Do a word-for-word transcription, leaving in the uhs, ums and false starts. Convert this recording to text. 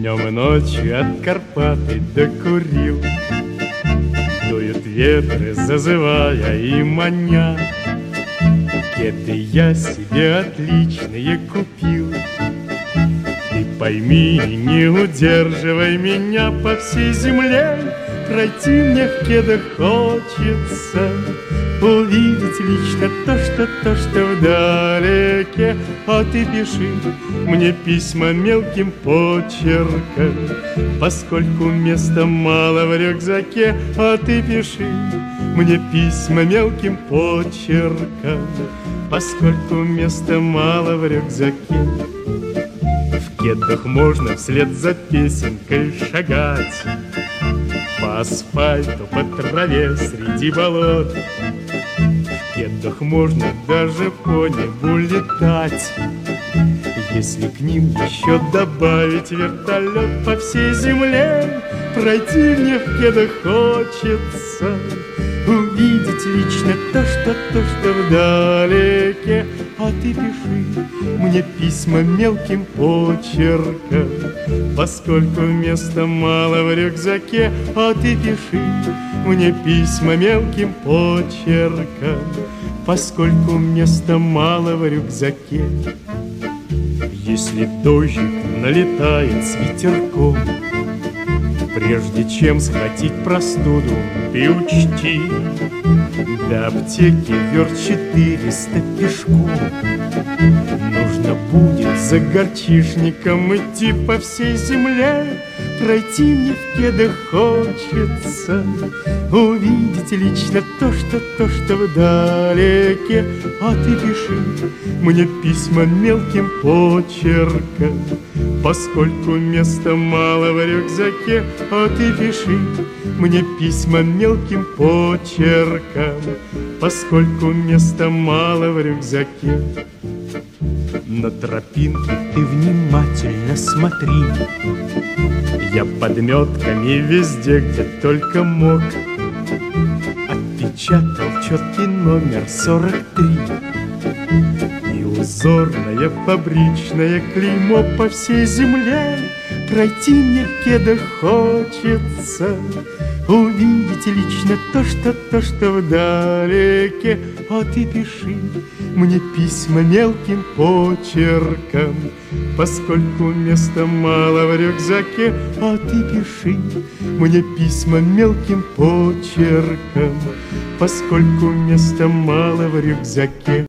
Днем и ночью от Карпаты докурил. Дуют ветры, зазывая и маня. Кеды я себе отличные купил. Ты пойми, не удерживай меня по всей земле. Пройти мне в кедах хочется, увидеть лично то, что, то, что вдалеке. А ты пиши мне письма мелким почерком, поскольку места мало в рюкзаке. А ты пиши мне письма мелким почерком, поскольку места мало в рюкзаке. В кедах можно вслед за песенкой шагать по асфальту, по траве, среди болот. В кедах можно даже по небу летать, если к ним еще добавить вертолет. По всей земле пройти мне в кедах хочется, увидеть лично то, что, то, что вдалеке. А ты пиши мне письма мелким почерком, поскольку места мало в рюкзаке. А ты пиши мне письма мелким почерком, поскольку места мало в рюкзаке. Если дождик налетает с ветерком, прежде чем схватить простуду, ты учти, до аптеки верст четыреста пешком. Нужно будет за горчишником идти по всей земле. Пройти мне в кедах хочется, увидеть лично то, что, то, что вдалеке. А ты пиши мне письма мелким почерком, поскольку места мало в рюкзаке. А ты пиши мне письма мелким почерком, поскольку места мало в рюкзаке. На тропинке ты внимательно смотри, я подметками везде, где только мог, отпечатал четкий номер сорок три и узорное фабричное клеймо. По всей земле пройти мне в кедах хочется, увидеть лично то, что, то, что вдалеке. А ты пиши мне письма мелким почерком, поскольку места мало в рюкзаке. А ты пиши мне письма мелким почерком, поскольку места мало в рюкзаке.